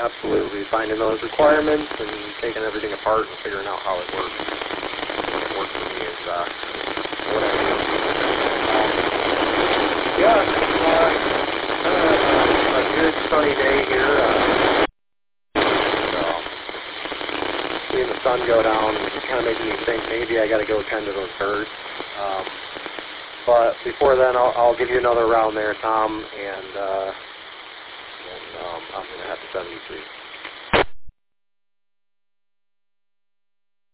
absolutely. Finding those requirements and taking everything apart and figuring out how it works. What works for me is what I do. Yeah, a good sunny day here. Seeing the sun go down kind of making me think maybe I got to go tend to those birds. But before then, I'll give you another round there, Tom, and I'm going to have to send you 3.